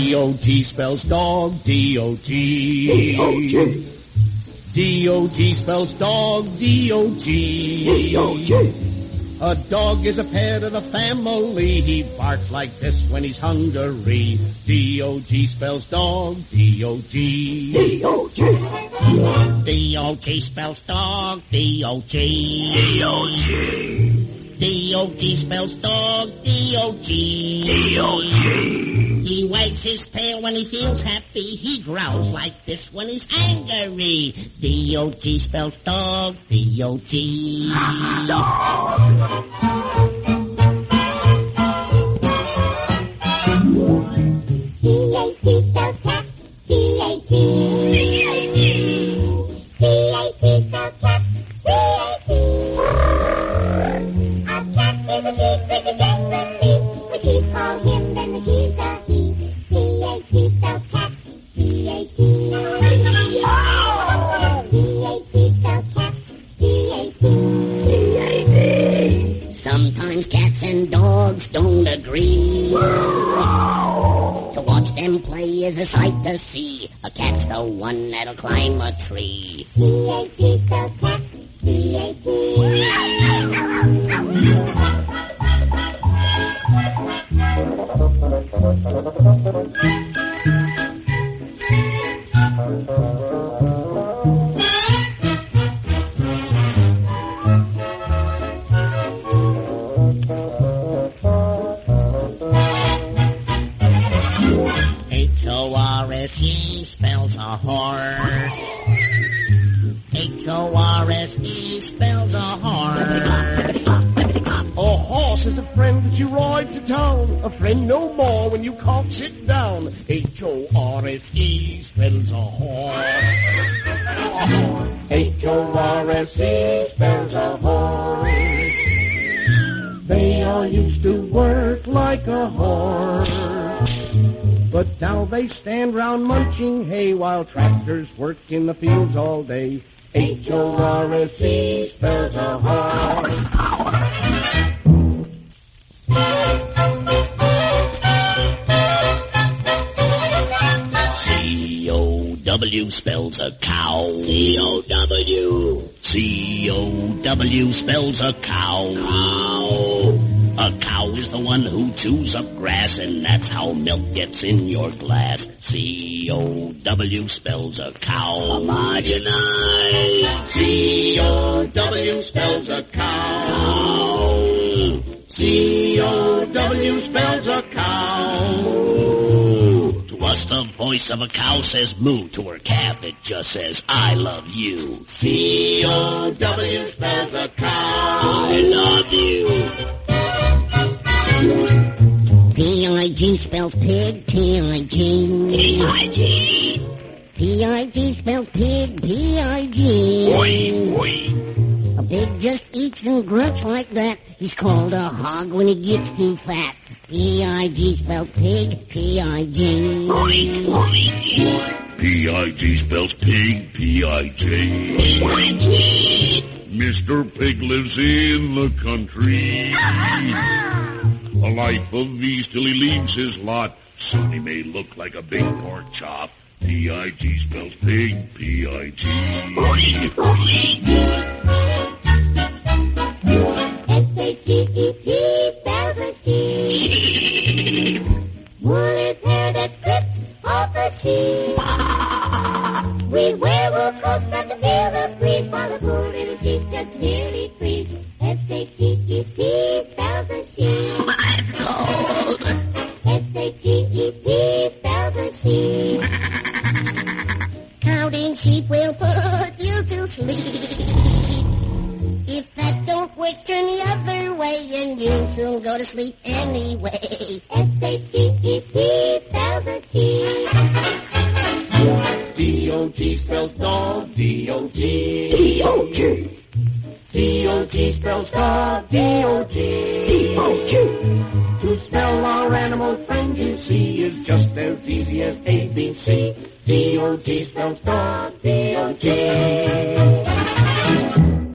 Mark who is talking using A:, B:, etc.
A: D-O-G spells dog, D-O-G.
B: D-O-G.
A: D-O-G spells dog, D-O-G.
B: D-O-G.
A: A dog is a pet of the family. He barks like this when he's hungry. D-O-G spells dog, D-O-G.
B: D-O-G.
C: D-O-G spells dog, D-O-G.
B: D-O-G.
C: D-O-G spells dog, D-O-G.
B: D-O-G.
C: He wags his tail when he feels happy. He growls like this when he's angry. D-O-G spells dog, D-O-G.
B: Dog.
D: D-A-T spells cat, D-A-T. D-A-T. D-A-T spells cat, D-A-T. A cat is a secret to generally. When she's called him, then she's a he. D-A-T spells cat, D-A-T. D-A-T spells cat, D-A-T.
B: D-A-T.
C: Sometimes cats and dogs don't agree. To watch them play is a sight to see. A cat's the one that'll climb a tree.
D: D-A-T spells cat, D-A-T.
C: H-O-R-S-E spells a horse. H-O-R-S-E spells a horse.
A: A horse is a friend that you ride to town. A friend no more when you can't sit down. H-O-R-S-E spells a horse. H-O-R-S-E spells a horse. They all used to work like a horse. But now they stand round munching hay while tractors work in the fields all day. H-O-R-S-E spells a horse.
C: C-O-W spells a cow. C-O-W. C-O-W spells a cow. Cow. A cow is the one who chews up grass, and that's how milk gets in your glass. C-O-W spells a cow. Homogenize. C-O-W spells a cow. C-O-W spells a cow. To us, the voice of a cow says moo. To her calf, it just says, I love you. C-O-W spells a cow. I love you. P-I-G spells pig, P-I-G. P-I-G. P-I-G spells pig, P-I-G.
B: Oi, oi.
C: A pig just eats and grunts like that. He's called a hog when he gets too fat. P-I-G spells pig, P-I-G.
B: Oink, oink. P-I-G spells pig, P-I-G.
C: P-I-G.
B: Mr. Pig lives in the country. A life of ease till he leaves his lot. Soon he may look like a big pork chop. P-I-G spells pig, P-I-G.
D: S-H-E-E-P spells a sheep. Wool is hair that drips off a sheep. We wear wool coats not to feel the breeze, while the poor little sheep just nearly freeze. S-H-E-E-P spells a sheep.
C: I'm cold.
D: S-H-E-E-P spells a sheep.
C: Counting sheep will put you to sleep. If that don't work, turn the other way, and you'll soon go to sleep anyway.
D: S-H-E-E-P spells a sheep.
A: D-O-G spells dog, D-O-G.
B: D-O-G.
A: D-O-G spells dog, D-O-G.
B: D-O-G.
A: To spell our animal friend you see is just as easy as A-B-C. D-O-G spells dog, D-O-G.